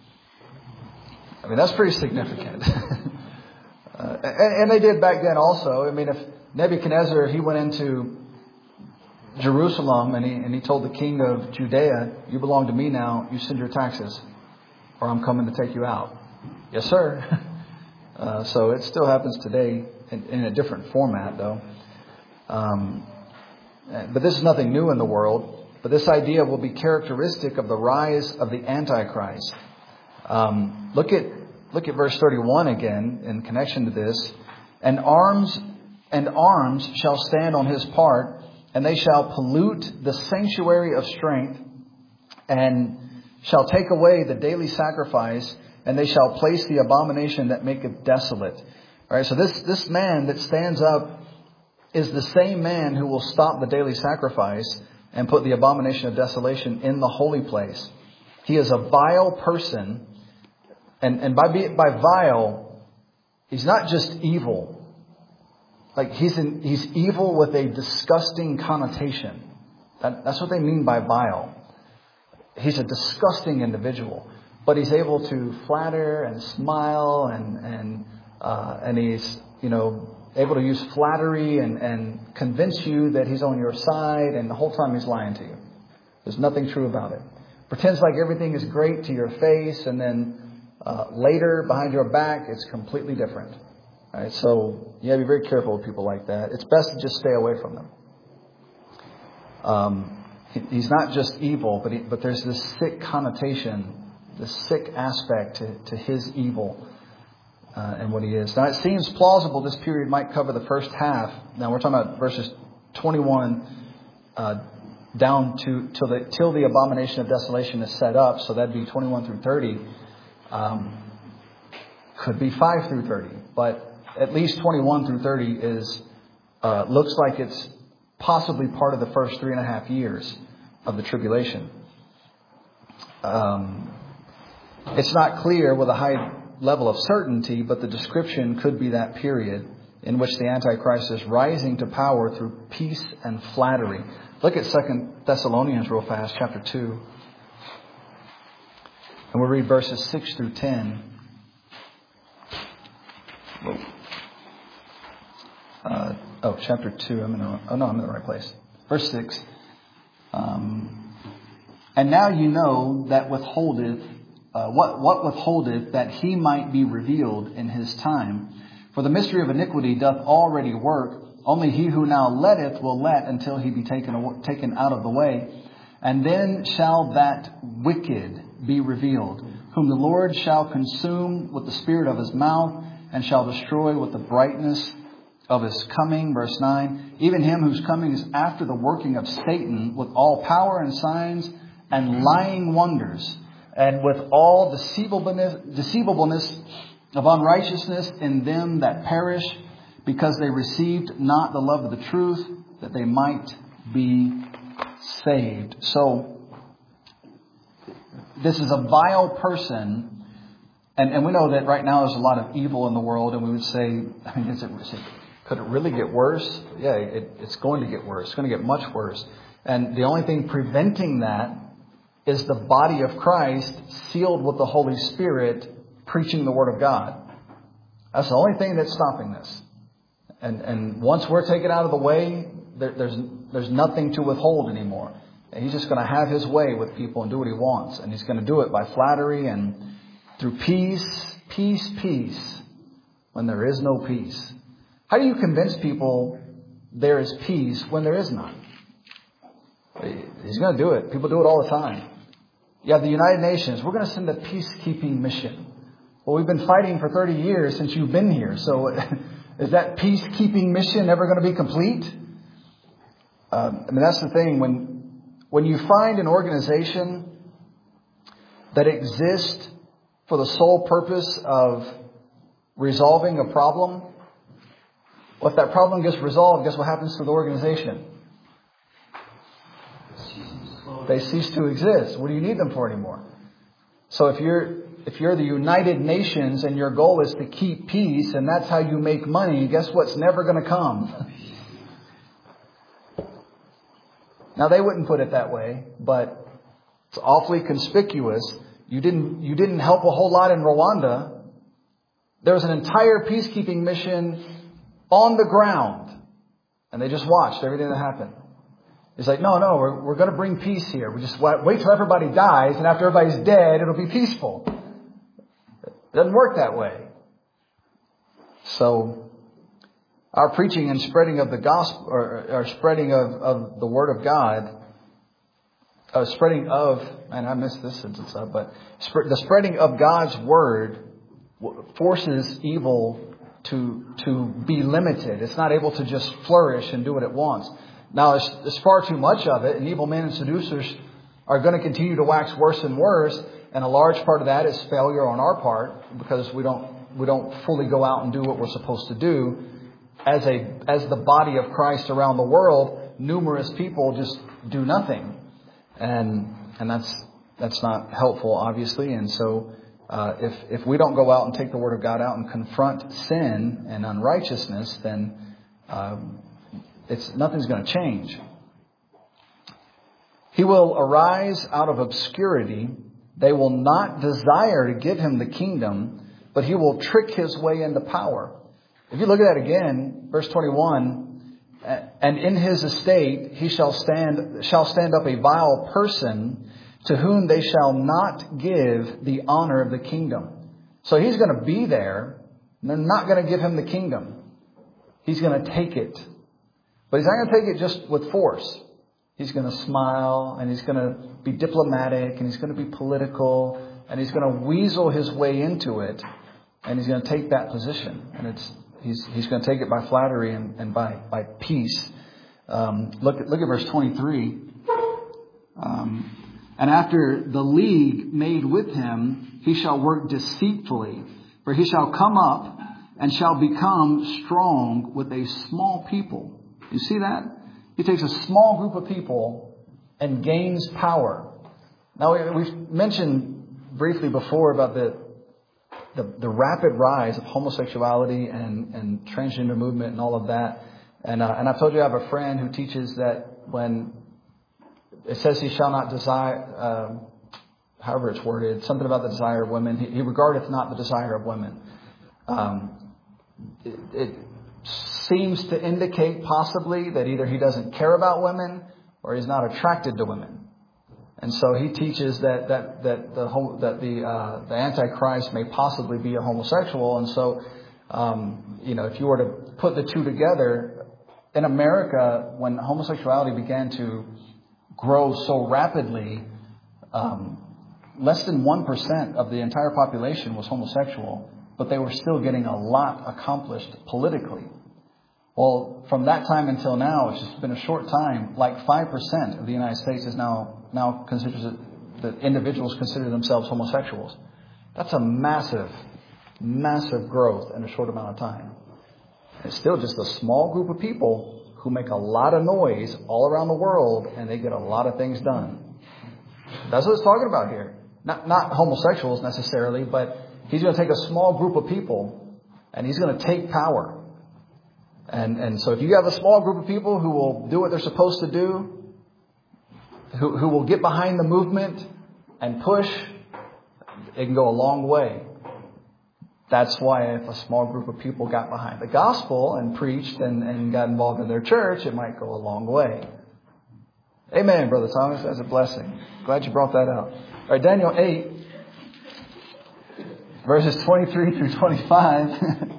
I mean, that's pretty significant. uh, and, and they did back then also. I mean, if Nebuchadnezzar, he went into Jerusalem and he, and he told the king of Judea, you belong to me now, you send your taxes, or I'm coming to take you out. Yes, sir. uh, so it still happens today in, in a different format, though. Um, but this is nothing new in the world. But this idea will be characteristic of the rise of the Antichrist. Um, look at look at verse thirty-one again in connection to this. And arms and arms shall stand on his part, and they shall pollute the sanctuary of strength, and shall take away the daily sacrifice, and they shall place the abomination that maketh desolate. All right, so this this man that stands up is the same man who will stop the daily sacrifice and put the abomination of desolation in the holy place. He is a vile person. And, and by by vile, he's not just evil. Like he's in, he's evil with a disgusting connotation. That, that's what they mean by vile. He's a disgusting individual. But he's able to flatter and smile and and uh, and he's, you know, able to use flattery and, and convince you that he's on your side, and the whole time he's lying to you. There's nothing true about it. Pretends like everything is great to your face, and then uh, later, behind your back, it's completely different. All right, so you have to be very careful with people like that. It's best to just stay away from them. Um, he, he's not just evil, but he, but there's this sick connotation, this sick aspect to, to his evil. Uh, and what he is. Now, it seems plausible this period might cover the first half. Now, we're talking about verses twenty-one uh, down to till the till the abomination of desolation is set up. So that'd be twenty-one through thirty. Um, could be five through thirty, but at least twenty-one through thirty is uh, looks like it's possibly part of the first three and a half years of the tribulation. Um, it's not clear with a high level of certainty, but the description could be that period in which the Antichrist is rising to power through peace and flattery. Look at Second Thessalonians real fast, chapter two. And we'll read verses six through ten. Uh, oh, chapter two. I'm in the, oh, no, I'm in the right place. Verse six. Um, and now you know that withholdeth, uh, what, what withholdeth that he might be revealed in his time. For the mystery of iniquity doth already work. Only he who now letteth will let until he be taken, taken out of the way. And then shall that wicked be revealed, whom the Lord shall consume with the spirit of his mouth, and shall destroy with the brightness of his coming. Verse nine, even him whose coming is after the working of Satan, with all power and signs and lying wonders, and with all deceivableness, deceivableness of unrighteousness in them that perish, because they received not the love of the truth, that they might be saved. So, this is a vile person, and, and we know that right now there's a lot of evil in the world, and we would say, I mean, is it, is it, could it really get worse? Yeah, it, it's going to get worse. It's going to get much worse. And the only thing preventing that is the body of Christ sealed with the Holy Spirit preaching the Word of God. That's the only thing that's stopping this. And and once we're taken out of the way, there, there's there's nothing to withhold anymore. And he's just going to have his way with people and do what he wants. And he's going to do it by flattery and through peace, peace, peace, when there is no peace. How do you convince people there is peace when there is none? He's going to do it. People do it all the time. You have the United Nations. We're going to send a peacekeeping mission. Well, we've been fighting for thirty years since you've been here. So is that peacekeeping mission ever going to be complete? Um, I mean, that's the thing. When, when you find an organization that exists for the sole purpose of resolving a problem, well, if that problem gets resolved, guess what happens to the organization? They cease to exist. What do you need them for anymore? So if you're if you're the United Nations and your goal is to keep peace and that's how you make money, guess what's never going to come? Now they wouldn't put it that way, but it's awfully conspicuous. You didn't you didn't help a whole lot in Rwanda. There was an entire peacekeeping mission on the ground, and they just watched everything that happened. It's like, no, no, we're, we're going to bring peace here. We just wait till everybody dies, and after everybody's dead, it'll be peaceful. It doesn't work that way. So, our preaching and spreading of the gospel, or, or spreading of, of the Word of God, uh, spreading of, and I missed this sentence up, but sp- the spreading of God's Word forces evil to to be limited. It's not able to just flourish and do what it wants. Now, there's, there's far too much of it, and evil men and seducers are going to continue to wax worse and worse. And a large part of that is failure on our part, because we don't we don't fully go out and do what we're supposed to do. As a as the body of Christ around the world, numerous people just do nothing, and and that's that's not helpful, obviously. And so, uh, if if we don't go out and take the Word of God out and confront sin and unrighteousness, then um, It's nothing's going to change. He will arise out of obscurity. They will not desire to give him the kingdom, but he will trick his way into power. If you look at that again, verse twenty-one, and in his estate he shall stand shall stand up a vile person, to whom they shall not give the honor of the kingdom. So he's going to be there, and they're not going to give him the kingdom. He's going to take it. But he's not going to take it just with force. He's going to smile, and he's going to be diplomatic, and he's going to be political, and he's going to weasel his way into it, and he's going to take that position. And it's he's he's going to take it by flattery and, and by by peace. Um, look at look at verse twenty-three. Um, and after the league made with him, he shall work deceitfully, for he shall come up and shall become strong with a small people. You see that? He takes a small group of people and gains power. Now, we've mentioned briefly before about the the, the rapid rise of homosexuality and, and transgender movement and all of that. And uh, and I've told you I have a friend who teaches that when it says he shall not desire, uh, however it's worded, something about the desire of women, he, he regardeth not the desire of women. Um, it, it seems to indicate possibly that either he doesn't care about women or he's not attracted to women. And so he teaches that that that the that the uh, the Antichrist may possibly be a homosexual. And so, um, you know, if you were to put the two together, in America, when homosexuality began to grow so rapidly, um, less than one percent of the entire population was homosexual, but they were still getting a lot accomplished politically. Well, from that time until now, it's just been a short time, like five percent of the United States is now, now considers it, that individuals consider themselves homosexuals. That's a massive, massive growth in a short amount of time. It's still just a small group of people who make a lot of noise all around the world, and they get a lot of things done. That's what it's talking about here. Not, not homosexuals necessarily, but he's going to take a small group of people, and he's going to take power. And and so if you have a small group of people who will do what they're supposed to do, who who will get behind the movement and push, it can go a long way. That's why if a small group of people got behind the gospel and preached and, and got involved in their church, it might go a long way. Amen, Brother Thomas. That's a blessing. Glad you brought that out. All right, Daniel eight, verses twenty-three through twenty-five.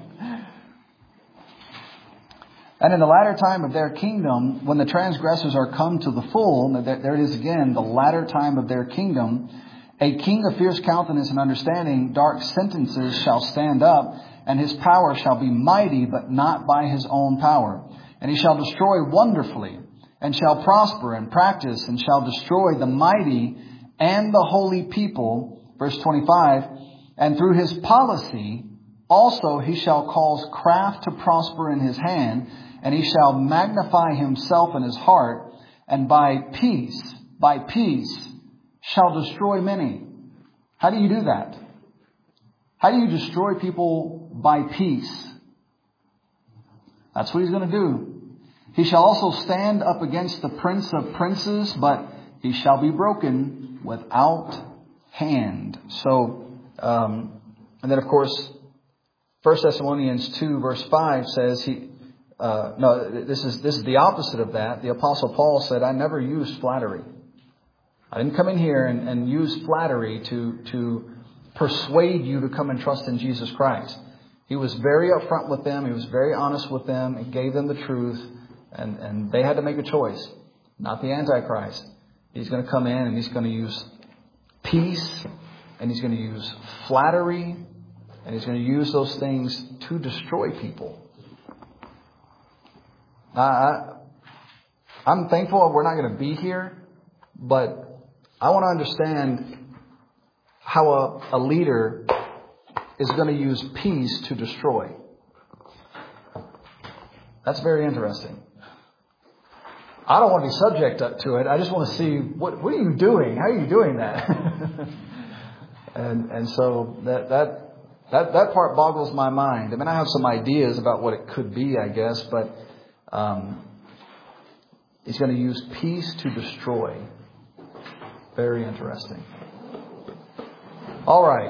And in the latter time of their kingdom, when the transgressors are come to the full, there it is again, the latter time of their kingdom, a king of fierce countenance and understanding, dark sentences shall stand up, and his power shall be mighty, but not by his own power. And he shall destroy wonderfully, and shall prosper and practice, and shall destroy the mighty and the holy people. Verse twenty-five, and through his policy also he shall cause craft to prosper in his hand, and he shall magnify himself in his heart, and by peace, by peace, shall destroy many. How do you do that? How do you destroy people by peace? That's what he's going to do. He shall also stand up against the prince of princes, but he shall be broken without hand. So, um, and then of course, First Thessalonians two verse five says he, uh, no, this is, this is the opposite of that. The Apostle Paul said, I never used flattery. I didn't come in here and, and use flattery to, to persuade you to come and trust in Jesus Christ. He was very upfront with them. He was very honest with them and gave them the truth. And, and they had to make a choice, not the Antichrist. He's going to come in and he's going to use peace, and he's going to use flattery, and he's going to use those things to destroy people. I, I'm thankful we're not going to be here, but I want to understand how a, a leader is going to use peace to destroy. That's very interesting. I don't want to be subject to it. I just want to see, what, what are you doing? How are you doing that? and and so that that that that part boggles my mind. I mean, I have some ideas about what it could be, I guess, but um, he's going to use peace to destroy. Very interesting. All right.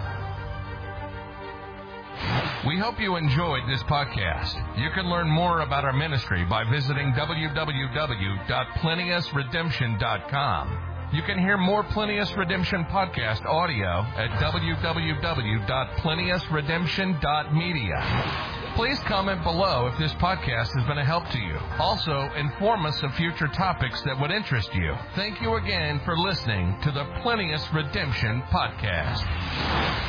We hope you enjoyed this podcast. You can learn more about our ministry by visiting w w w dot plenius redemption dot com. You can hear more Plenius Redemption podcast audio at w w w dot plenius redemption dot media. Please comment below if this podcast has been a help to you. Also, inform us of future topics that would interest you. Thank you again for listening to the Plenius Redemption podcast.